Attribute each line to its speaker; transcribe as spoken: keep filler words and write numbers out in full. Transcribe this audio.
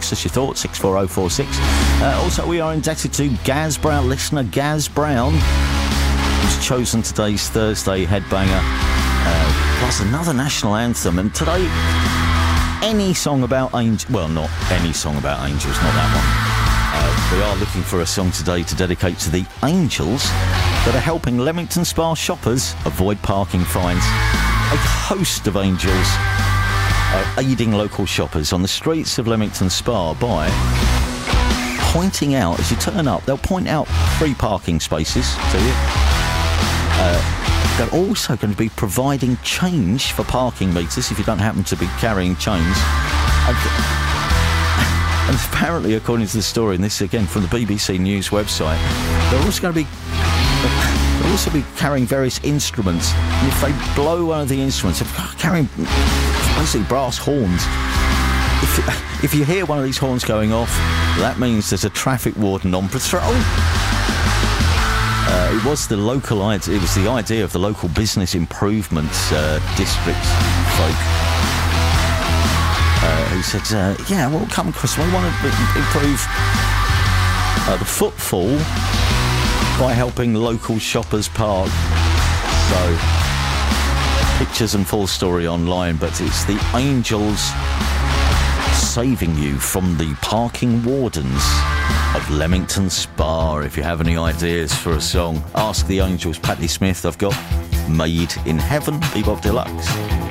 Speaker 1: Post us your thoughts, six four oh four six. Uh, also, we are indebted to Gaz Brown, listener Gaz Brown, who's chosen today's Thursday headbanger, uh, plus another national anthem. And today, any song about angels, well, not any song about angels, not that one. Uh, we are looking for a song today to dedicate to the angels that are helping Leamington Spa shoppers avoid parking fines. A host of angels are aiding local shoppers on the streets of Leamington Spa by pointing out, as you turn up, they'll point out free parking spaces to you. Uh, they're also going to be providing change for parking meters if you don't happen to be carrying change. And, and apparently, according to the story, and this again from the B B C News website, they're also going to be they'll also be carrying various instruments. And if they blow one of the instruments, they're carrying basically brass horns. If, if you hear one of these horns going off, that means there's a traffic warden on patrol. Uh, it was the local idea. It was the idea of the local business improvement uh, district folk uh, who said, uh, "Yeah, well, come, Chris, we want to improve uh, the footfall by helping local shoppers park." So, pictures and full story online, but it's the angels saving you from the parking wardens of Leamington Spa. If you have any ideas for a song, ask the angels. Patti Smith, I've got Made in Heaven, Bebop Deluxe.